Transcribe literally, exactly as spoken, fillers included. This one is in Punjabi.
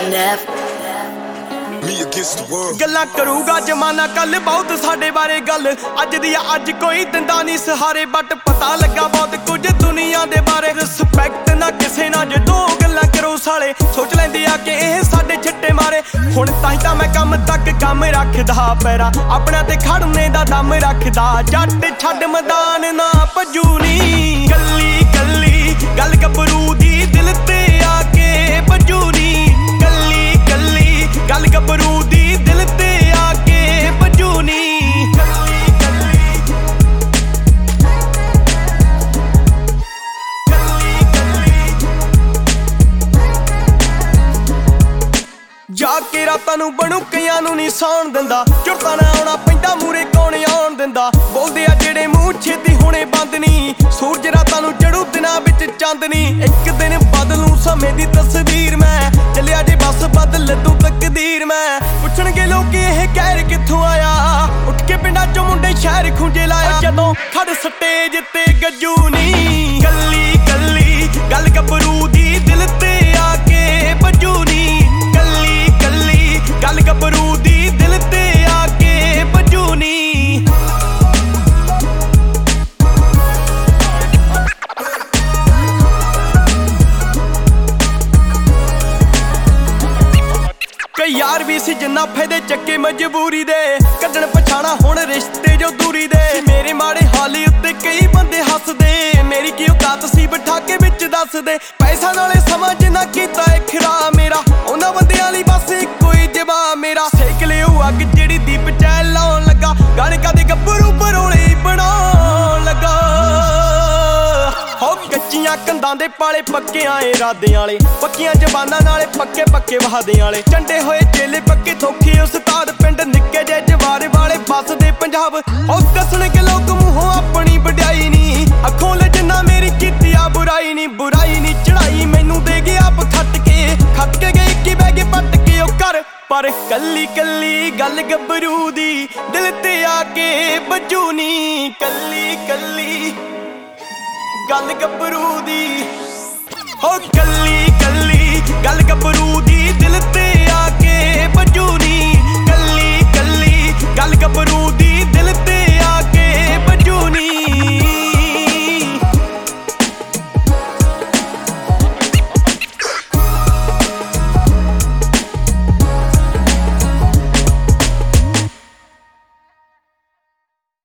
ਗੱਲਾਂ ਕਰੂਗਾ ਜਮਾਨਾ ਕੱਲ ਬਹੁਤ ਸਾਡੇ ਬਾਰੇ ਗੱਲ ਅੱਜ ਦੀ ਅੱਜ ਕੋਈ ਦਿੰਦਾ ਨਹੀਂ ਸਹਾਰੇ ਬਟ ਪਤਾ ਲੱਗਾ ਬਹੁਤ ਕੁਝ ਦੁਨੀਆ ਦੇ ਬਾਰੇ ਰਿਸਪੈਕਟ ਨਾ ਕਿਸੇ ਨਾਲ ਜੇ ਦੋ ਗੱਲਾਂ ਕਰੋ ਸਾਲੇ ਸੋਚ ਲੈਂਦੇ ਆ ਕਿ ਇਹ ਸਾਡੇ ਛਿੱਟੇ ਮਾਰੇ ਹੁਣ ਤਾਂ ਹੀ ਤਾਂ ਮੈਂ ਕੰਮ ਤੱਕ ਕੰਮ ਰੱਖਦਾ ਪੈਰਾ ਆਪਣਾ ਤੇ ਖੜਨੇ ਦਾ ਦਮ ਰੱਖਦਾ ਜੱਟ ਛੱਡ ਮੈਦਾਨ ਨਾ ਭੱਜੂ ਨੀ ਕੱਲੀ ਕੱਲੀ ਗੱਲ ਗੱਭਰੂ ਦੀ ਦਿਲ ਤੇ ਆ ਕੇ ਭੱਜੂ ਨੀ ਕੱਲੀ ਕੱਲੀ ਗੱਲ ਗੱਭਰੂ ਦੀ ਦਿਲ ਤੇ ਆ ਕੇ ਭੱਜੂ ਨੀ ਕੱਲੀ ਕੱਲੀ ਕੱਲੀ ਜਾ ਕੇ ਰਾਤਾਂ ਨੂੰ ਬਣੂ ਕਈਆਂ ਨੂੰ ਨਹੀਂ ਸੌਣ ਦਿੰਦਾ ਝੁਰਤਾ ਨਾ ਆਉਣਾ ਪੈਂਦਾ ਮੂਰੇ ਕੌਣ ਆਉਣ ਦਿੰਦਾ ਬੋਲਦੇ ਆ ਜਿਹੜੇ ਮੂੰਹ ਛੇਤੀ ਹੁਣੇ ਬੰਦ ਨੀ ਸੂਰਜ ਰਾਤਾਂ ਨੂੰ ਚੜੂ ਦਿਨਾਂ ਵਿੱਚ ਚਾਂਦਨੀ ਇੱਕ ਦਿਨ ਬਦਲੂ ਸਮੇਂ ਦੀ ਤਸਵੀਰ ਮੈਂ ਚੱਲਿਆ ਜੇ ਬਸ ਬਦਲ ਤੂੰ ਤਕਦੀਰ ਮੈਂ ਪੁੱਛਣਗੇ ਲੋਕ ਇਹ ਕਹਿਰ ਕਿੱਥੋਂ ਆਇਆ ਉੱਠ ਕੇ ਪਿੰਡਾਂ ਚੋਂ ਮੁੰਡੇ ਸ਼ਹਿਰ ਖੁੰਝੇ ਲਾਇਆ ਜਦੋਂ ਖੜ ਸਟੇਜ ਤੇ ਗੱਜੂ ਨੀ ਕੱਲੀ ਕੱਲੀ ਗੱਲ ਗੱਭਰੂ ਦੀ ਦਿਲ ਤੇ ਆ ਕੇ ਭੱਜੂ ਨੀ ਕੱਲੀ ਕੱਲੀ ਗੱਲ ਗੱਭਰੂ ਦੀ ਦਿਲ ਤੇ ਆ ਕੇ ਭੱਜੂ ਨੀ ਕਈ ਯਾਰ ਵੀ ਸੀ ਜਿੰਨਾ ਫਾਇਦੇ ਚੱਕੇ ਮਜਬੂਰੀ ਦੇ ਕੱਢਣ ਪਛਾਣਾ ਹੁਣ ਰਿਸ਼ਤੇ ਜੋ ਦੂਰੀ ਦੇ ਮੇਰੇ ਮਾੜੇ ਹਾਲ ਉੱਤੇ ਕਈ ਬੰਦੇ ਹੱਸਦੇ ਮੇਰੀ ਕੀ ਔਕਾਤ ਸੀ ਬਿਠਾ ਕੇ ਵਿੱਚ ਦੱਸਦੇ ਪੈਸਾ ਨਾਲੇ ਸਮਾਂ ਜਿੰਨਾ ਕੀਤਾ ਏ ਖਰਾ ਮੇਰਾ ਉਹਨਾਂ ਬੰਦਿਆਂ ਲਈ ਬਸ ਇੱਕੋ ਹੀ ਜਵਾਬ ਮੇਰਾ ਸੇਕ ਲਿਓ ਅੱਗ ਜਿਹੜੀ ਦੀਪ ਚੈਲ ਲਾਉਣ ਲੱਗਾ ਗਾਣੇ ਕਦੇ ਗੱਭਰੂ ਬਰੋਲੇ ਬਣਾਉਣ ਲੱਗਾ ਹੋ ਕੱਚੀਆਂ ਕੰਧਾਂ ਦੇ ਪਾਲੇ ਪੱਕਿਆਂ ਇਰਾਦਿਆਂ ਵਾਲੇ ਪੱਕੀਆਂ ਜ਼ਬਾਨਾਂ ਨਾਲੇ ਪੱਕੇ ਪੱਕੇ ਵਹਾਦਿਆਂ ਵਾਲੇ ਚੰਡੇ ਹੋਏ ਚੇਲੇ ਪੱਕੇ ਧੋਖੇ ਉਸਤਾਦ ਪਿੰਡ ਨਿੱਕੇ ਜਿਹੇ ਜਵਾਰੇ ਵਾਲੇ ਵੱਸਦੇ ਪੰਜਾਬ ਉਹ ਦੱਸਣਗੇ ਲੋਕ ਮੂੰਹੋਂ ਆਪਣੀ ਵਡਿਆਈ ਨੀ ਅੱਖੋਂ ਲੈ ਜਿੰਨਾ ਮੇਰੀ ਕੀਤੀ ਆ ਬੁਰਾਈ ਨੀ ਬੁਰਾਈ ਨੀ ਚੜਾਈ ਮੈਨੂੰ ਦੇ ਗਿਆ ਆਪ ਖੱਟ ਕੇ ਖੱਟ ਕੇ ਗਈ ਕੀ ਬਹਿ ਕੇ ਪੱਟ ਕੇ ਉਹ ਕਰ ਪਰ ਕੱਲੀ ਕੱਲੀ ਗੱਲ ਗੱਭਰੂ ਦੀ ਦਿਲ ਤੇ ਆ ਕੇ ਵੱਜੂ ਨੀ ਕੱਲੀ ਕੱਲੀ ਗੱਲ ਗੱਭਰੂ ਦੀ ਹੋ ਕੱਲੀ ਕੱਲੀ ਗੱਲ ਗੱਭਰੂ ਦੀ ਦਿਲ ਤੇ ਆ ਕੇ ਵੱਜੂ ਨੀ ਕੱਲੀ ਕੱਲੀ ਗੱਲ ਗੱਭਰੂ ਦੀ ਦਿਲ ਤੇ ਆ ਕੇ